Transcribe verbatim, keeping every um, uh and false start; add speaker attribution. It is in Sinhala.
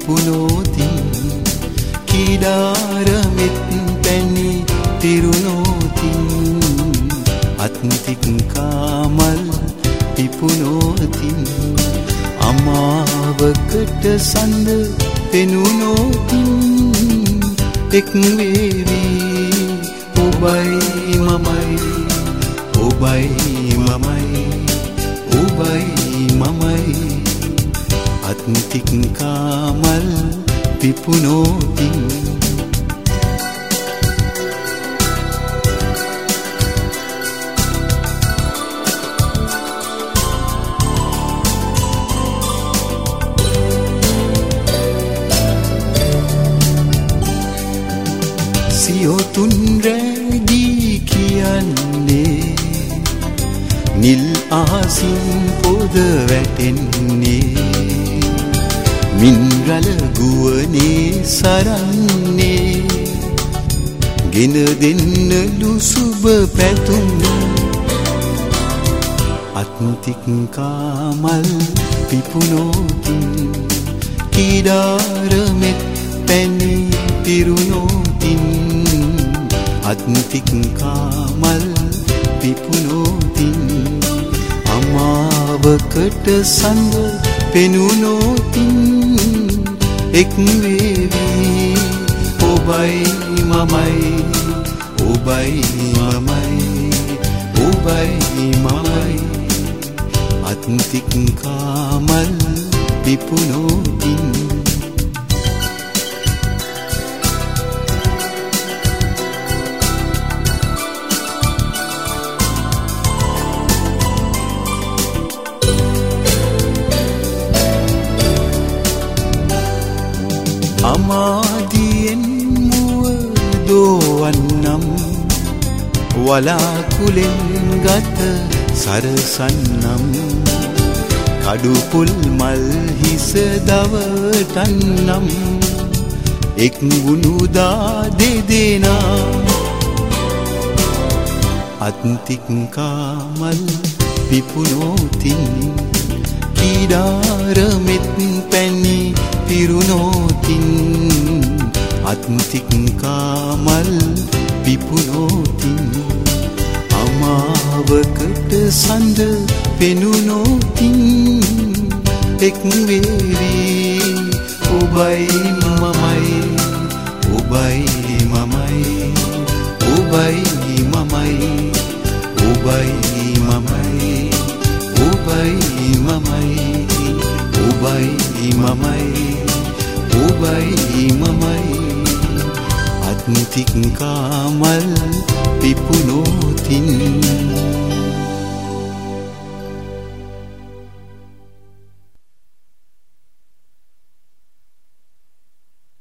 Speaker 1: පිපුණෝතින් කීඩාරමෙත් පැණි පිරුණෝතින් අත්තික් කාමල් පිපුණෝතින් අමාවකට සඳ පෙනුණෝතින් එක් වේවි ඔබයි මමයි ඔබයි මමයි ඔබයි මමයි අත්තික් කාමල් පිපුණෝතින් සියොතුන් රැගී කියන්නේ නිල් ආසින් පොද වැටෙන්නේ මින්රල ගුවනේ සරන්නේ ගෙන දෙන්නලු සුබ පැතුම් අත්තික් කාමල් පිපුණෝතින් කීඩාරමෙත් පැණි පිරුණෝතින් අත්තික් කාමල් පිපුණෝතින් අමාවකට සඳ පෙනුණෝතින් එක් වේවි ඔබයි මමයි ඔබයි මමයි ඔබයි මමයි අත්තික් කාමල් පිපුණෝතින් අමාදියෙන් මුව දෝවන්නම් වලාකුලෙන් ගත සරසන්නම් කඩුපුල් මල් හිස දවටන්නම් එක් වුණුදා දෙදෙනා අත්තික් කාමල් පිපුණෝතින් කීඩාරමෙත් පැණි පිරුණෝතින් අත්තික් කාමල් පිපුණෝතින් අමාවකට සඳ පෙනුණෝතින් එක් වේවි ඔබයි මමයි ඔබයි මමයි ඔබයි මමයි ඔබයි මමයි ඔබයි මමයි ඔබයි මමයි ඔබයි මමයි අත්තික් කාමල් පිපුණෝ